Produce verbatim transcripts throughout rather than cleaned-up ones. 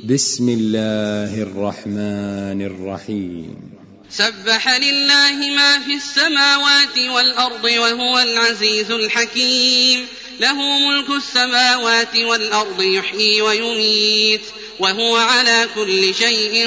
بسم الله الرحمن الرحيم. سبح لله ما في السماوات والأرض وهو العزيز الحكيم. له ملك السماوات والأرض يحيي ويميت وهو على كل شيء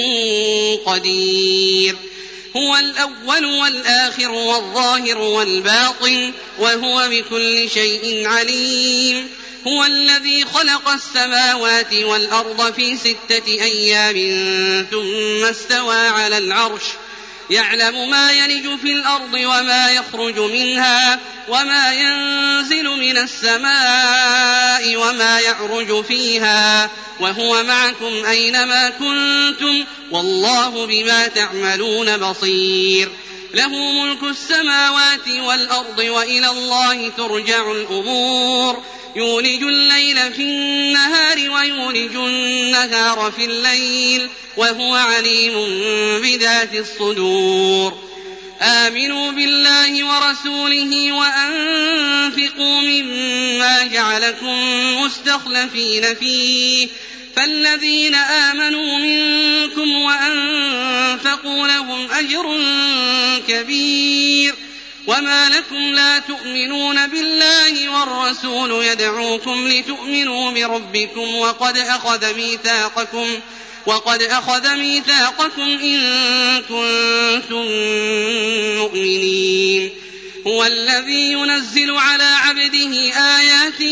قدير. هو الأول والآخر والظاهر والباطن وهو بكل شيء عليم. هو الذي خلق السماوات والأرض في ستة أيام ثم استوى على العرش يعلم ما يلج في الأرض وما يخرج منها وما ينزل من السماء وما يعرج فيها وهو معكم أينما كنتم والله بما تعملون بصير. له ملك السماوات والأرض وإلى الله ترجع الأمور. يولج الليل في النهار ويولج النهار في الليل وهو عليم بذات الصدور. آمنوا بالله ورسوله وأنفقوا مما جعلكم مستخلفين فيه فالذين آمنوا منكم وأنفقوا لهم أجر كبير. وما لكم لا تؤمنون بالله والرسول يدعوكم لتؤمنوا بربكم وقد أخذ ميثاقكم وقد أخذ ميثاقكم إن كنتم مؤمنين. هو الذي ينزل على عبده آيات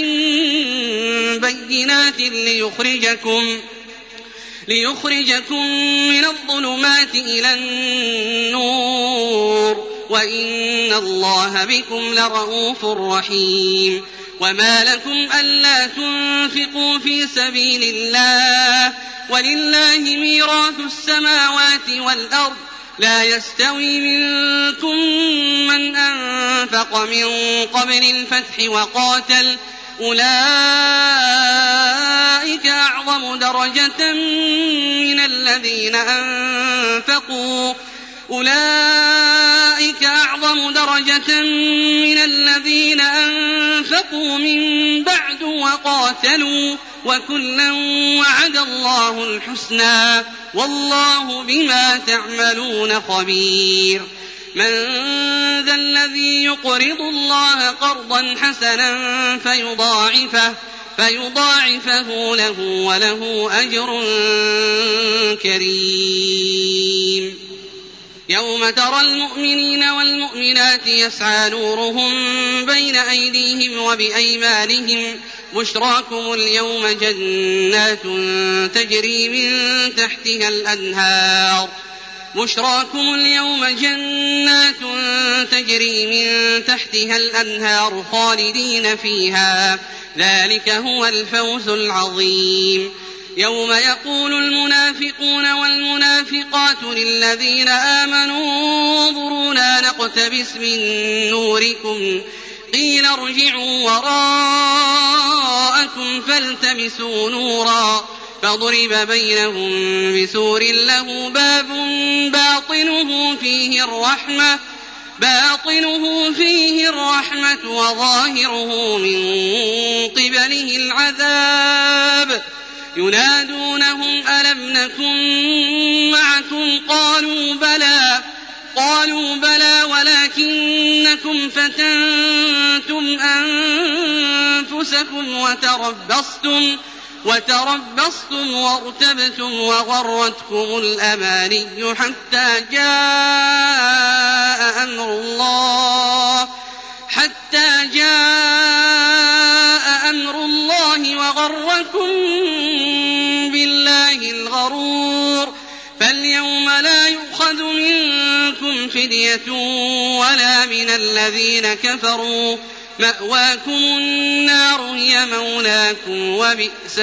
بينات ليخرجكم ليخرجكم من الظلمات إلى النور وإن الله بكم لرءوف رحيم. وما لكم ألا تنفقوا في سبيل الله ولله ميراث السماوات والأرض لا يستوي منكم من أنفق من قبل الفتح وقاتل أولئك أعظم درجة من الذين أنفقوا أولئك أعظم درجة من الذين أنفقوا من بعد وقاتلوا وكلا وعد الله الحسنى والله بما تعملون خبير. من ذا الذي يقرض الله قرضا حسنا فيضاعفه فيضاعفه له وله أجر كريم. يوم ترى المؤمنين والمؤمنات يسعى نورهم بين أيديهم وبأيمانهم بشراكم اليوم جنات تجري من تحتها الأنهار بشراكم اليوم جنات تجري من تحتها الأنهار خالدين فيها ذلك هو الفوز العظيم. يوم يقول المنافقون والمنافقات للذين آمنوا انظرونا نقتبس من نوركم قيل ارجعوا وراءكم فالتمسوا نورا فضرب بينهم بسور له باب باطنه فيه الرحمة باطنه فيه الرحمة وظاهره من قبله العذاب ينادونهم ألم نكن معكم قالوا بلى قالوا بلى ولكنكم فتنتم أنفسكم وتربصتم وتربصتم وارتبتم وغرتكم الأماني حتى جاء أمر الله حتى جاء أمر الله وغركم بالله الغرور. فاليوم لا يؤخذ منكم فدية ولا من الذين كفروا مأواكم النار هي مولاكم وبئس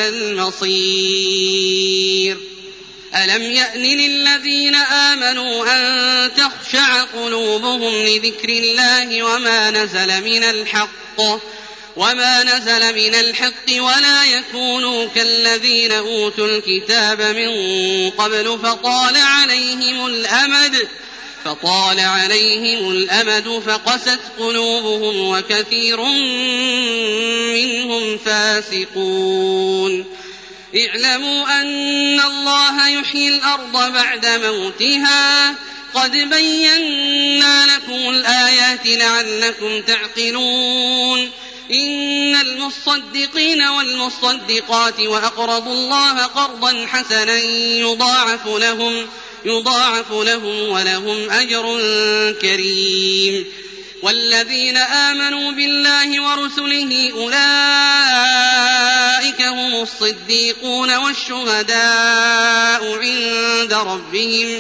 المصير. ألم يأن للذين آمنوا أن تخشع قلوبهم لذكر الله وما نزل من الحق وما نزل من الحق ولا يكونوا كالذين أوتوا الكتاب من قبل فطال عليهم الأمد فطال عليهم الأمد فقست قلوبهم وكثير منهم فاسقون. اعلموا أن الله يحيي الأرض بعد موتها قد بينا لكم الآيات لعلكم تعقلون إن المصدقين والمصدقات وأقرضوا الله قرضا حسنا يضاعف لهم, يضاعف لهم ولهم أجر كريم والذين آمنوا بالله ورسله أولئك هم الصديقون والشهداء عند ربهم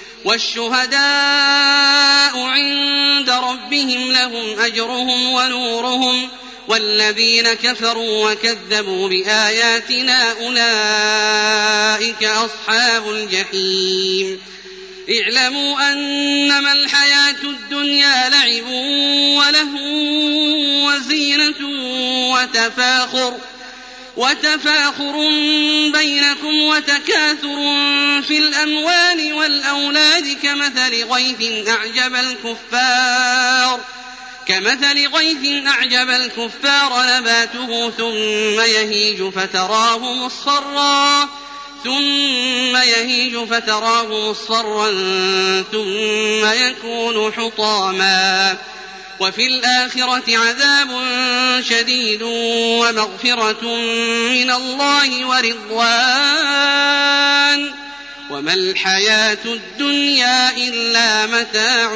والشهداء عند ربهم لهم أجرهم ونورهم والذين كفروا وكذبوا بآياتنا أولئك أصحاب الجحيم اعلموا أنما الحياة الدنيا لعب ولهو وزينة وتفاخر وتفاخر بينكم وتكاثر في الأموال والأولاد كمثل غيث أعجب الكفار كمثل غيث أعجب الكفار نباته ثم يهيج فتراه مصفرا ثم يهيج فتراه مصفرا ثم يكون حطاما وفي الآخرة عذاب شديد ومغفرة من الله ورضوان وما الحياة الدنيا إلا متاع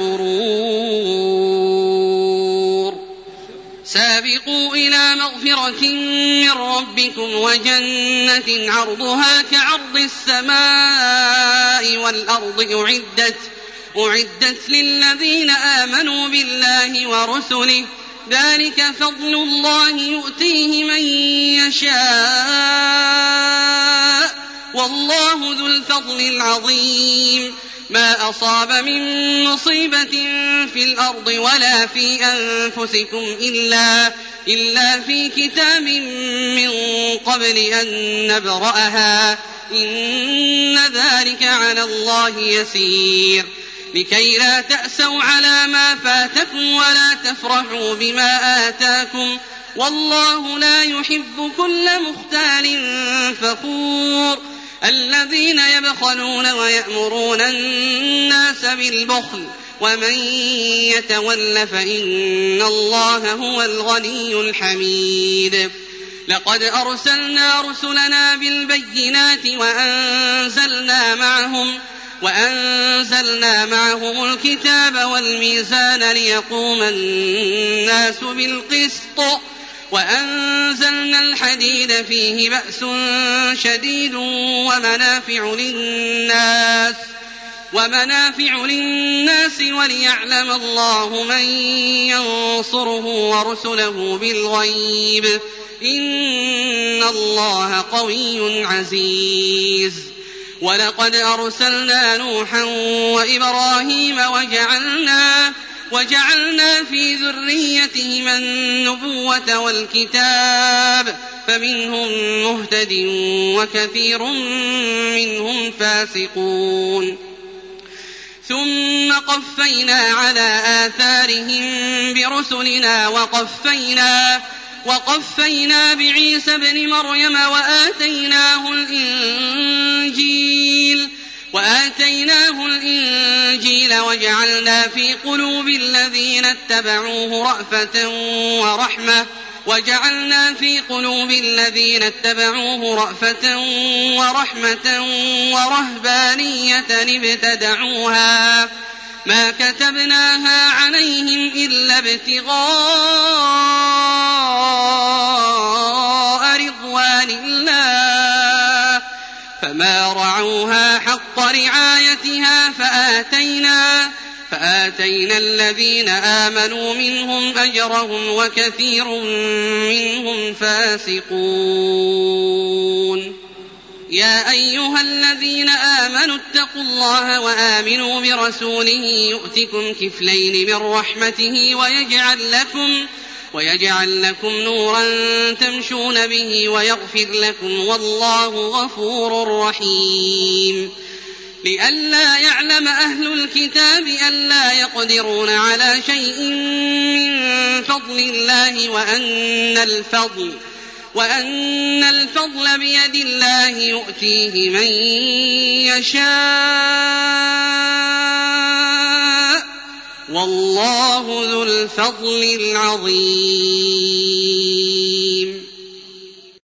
الغرور سابقوا إلى مغفرة من ربكم وجنة عرضها كعرض السماء والأرض أعدت أعدت للذين آمنوا بالله ورسله ذلك فضل الله يؤتيه من يشاء والله ذو الفضل العظيم ما أصاب من مصيبة في الأرض ولا في أنفسكم إلا, إلا في كتاب من قبل أن نبرأها إن ذلك على الله يسير لكي لا تأسوا على ما فاتكم ولا تفرحوا بما آتاكم والله لا يحب كل مختال فخور الذين يبخلون ويأمرون الناس بالبخل ومن يتول فإن الله هو الغني الحميد لقد أرسلنا رسلنا بالبينات وأنزلنا معهم وأنزلنا معهم الكتاب والميزان ليقوم الناس بالقسط وأنزلنا الحديد فيه بأس شديد ومنافع للناس ومنافع للناس وليعلم الله من ينصره ورسله بالغيب إن الله قوي عزيز ولقد أرسلنا نوحا وإبراهيم وجعلنا وجعلنا في ذريتهما النبوة والكتاب فمنهم مهتد وكثير منهم فاسقون ثم قفينا على آثارهم برسلنا وقفينا وقفينا بعيسى ابن مريم وآتيناه الإنجيل وآتيناه الإنجيل وجعلنا في قلوب الذين اتبعوه رأفة ورحمة وجعلنا في قلوب الذين اتبعوه رأفة ورحمة ورهبانية ابتدعوها ما كتبناها عليهم إلا ابتغاء رضوان الله فما رعوها حق رعايتها فآتينا فآتينا الذين آمنوا منهم أجرهم وكثير منهم فاسقون يا أيها الذين آمنوا اتقوا الله وآمنوا برسوله يؤتكم كفلين من رحمته ويجعل لكم ويجعل لكم نورا تمشون به ويغفر لكم والله غفور رحيم لئلا يعلم أهل الكتاب ألا يقدرون على شيء من فضل الله وأن الفضل وأن الفضل بيد الله يؤتيه من يشاء والله ذو الفضل العظيم.